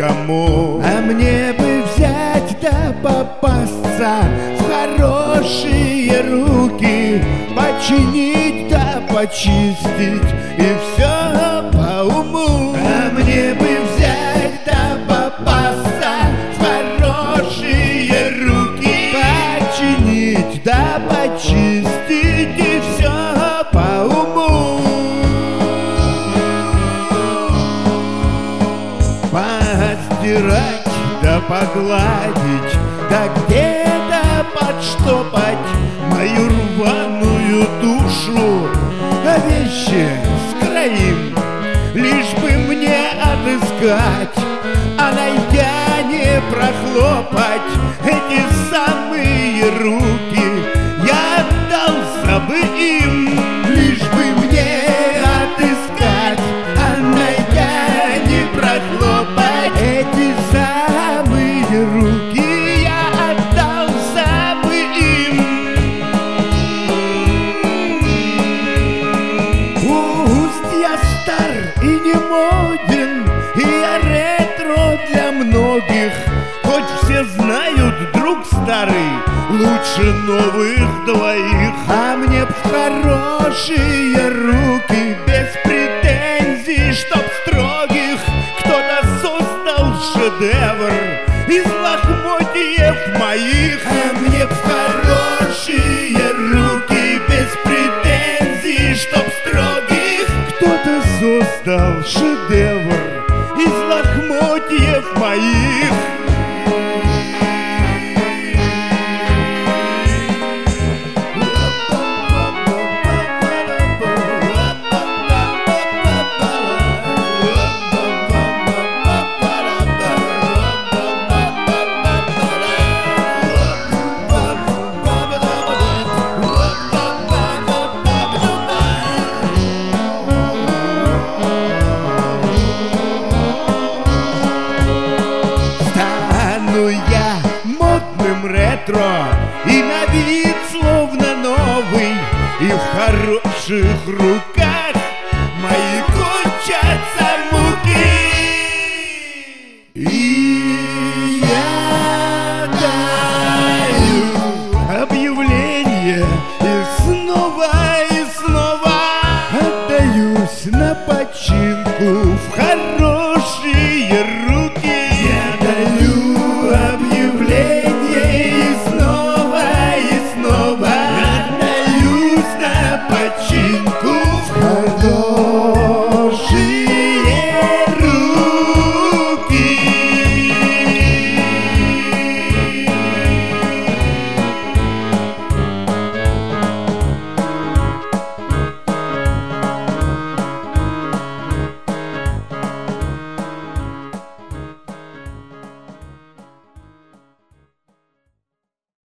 кому. А мне бы взять да попасться в хорошие руки, починить да почистить и все по уму. А мне бы взять да попасться в хорошие руки, починить да почистить и все по уму. Постирать да погладить, да где-то подштопать мою рваную душу, а вещи скроим, лишь бы мне отыскать, а найдя не прохлопать эти самые руки. Я отдался бы им, лишь бы мне отыскать, а найдя не прохлопать эти самые руки. Я отдался бы им. Пусть я стар и не моден, и я ретро для многих, хоть все знают, друг старый лучше новых двоих. А мне б в хорошие руки, без претензий, чтоб строгих, кто-то создал шедевр из лохмотьев моих. А мне б в хорошие руки, без претензий, чтоб строгих, кто-то создал шедевр из лохмотьев моих. Я модным ретро и на вид словно новый, и в хороших